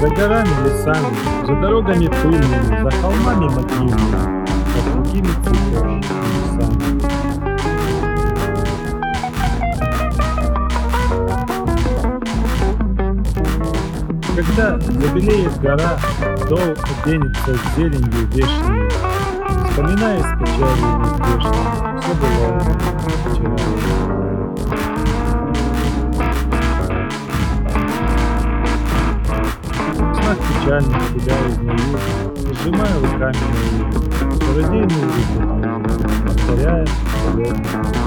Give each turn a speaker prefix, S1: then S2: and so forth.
S1: За горами, лесами, за дорогами пыльными, за холмами могильными, за другими цветами небесами. Когда забелеет гора, долг оденется зеленью вешней, вспоминая с печалью нездешней, все было вчера. В снах печальных тебя узнаю, сжимая руками мою, чародейную руку мою, повторяя полет.